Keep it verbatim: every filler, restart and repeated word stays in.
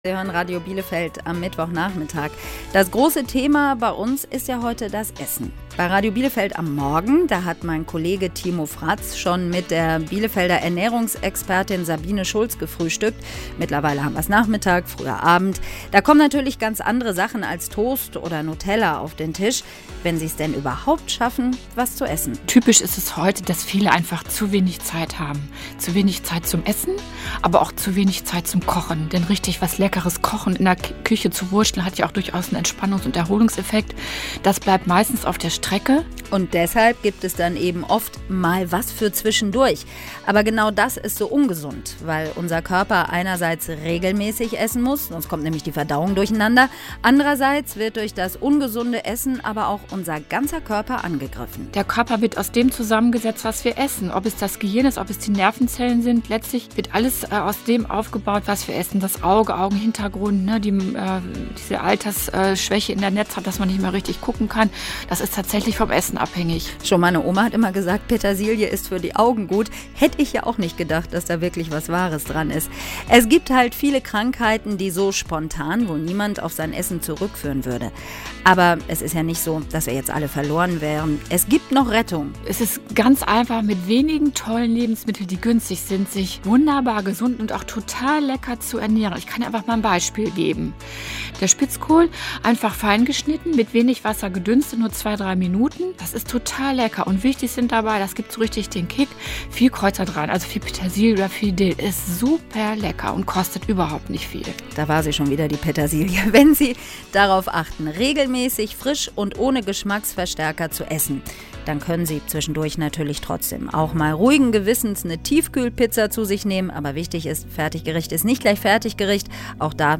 Sie hören Radio Bielefeld am Mittwochnachmittag. Das große Thema bei uns ist ja heute das Essen. Bei Radio Bielefeld am Morgen, da hat mein Kollege Timo Fratz schon mit der Bielefelder Ernährungsexpertin Sabine Schulz gefrühstückt. Mittlerweile haben wir es Nachmittag, früher Abend. Da kommen natürlich ganz andere Sachen als Toast oder Nutella auf den Tisch, wenn sie es denn überhaupt schaffen, was zu essen. Typisch ist es heute, dass viele einfach zu wenig Zeit haben. Zu wenig Zeit zum Essen, aber auch zu wenig Zeit zum Kochen. Denn richtig was Leckeres kochen in der Küche zu wursteln hat ja auch durchaus einen Entspannungs- und Erholungseffekt. Das bleibt meistens auf der Strecke. Und deshalb gibt es dann eben oft mal was für zwischendurch. Aber genau das ist so ungesund, weil unser Körper einerseits regelmäßig essen muss, sonst kommt nämlich die Verdauung durcheinander. Andererseits wird durch das ungesunde Essen aber auch unser ganzer Körper angegriffen. Der Körper wird aus dem zusammengesetzt, was wir essen. Ob es das Gehirn ist, ob es die Nervenzellen sind. Letztlich wird alles äh, aus dem aufgebaut, was wir essen. Das Auge, Augenhintergrund, ne, die, äh, diese Altersschwäche in der Netzhaut, dass man nicht mehr richtig gucken kann. Das ist tatsächlich vom Essen abhängig. Schon meine Oma hat immer gesagt, Petersilie ist für die Augen gut. Hätte ich ja auch nicht gedacht, dass da wirklich was Wahres dran ist. Es gibt halt viele Krankheiten, die so spontan wohl niemand auf sein Essen zurückführen würde. Aber es ist ja nicht so, dass wir jetzt alle verloren wären. Es gibt noch Rettung. Es ist ganz einfach, mit wenigen tollen Lebensmitteln, die günstig sind, sich wunderbar gesund und auch total lecker zu ernähren. Ich kann einfach mal ein Beispiel geben. Der Spitzkohl, einfach fein geschnitten, mit wenig Wasser gedünstet, nur zwei, drei Minuten. Das ist total lecker. Und wichtig sind dabei, das gibt so richtig den Kick, viel Kräuter dran, also viel Petersilie oder viel Dill. Ist super lecker und kostet überhaupt nicht viel. Da war sie schon wieder, die Petersilie. Wenn Sie darauf achten, regelmäßig, frisch und ohne Geschmacksverstärker zu essen, dann können Sie zwischendurch natürlich trotzdem auch mal ruhigen Gewissens eine Tiefkühlpizza zu sich nehmen. Aber wichtig ist, Fertiggericht ist nicht gleich Fertiggericht. Auch da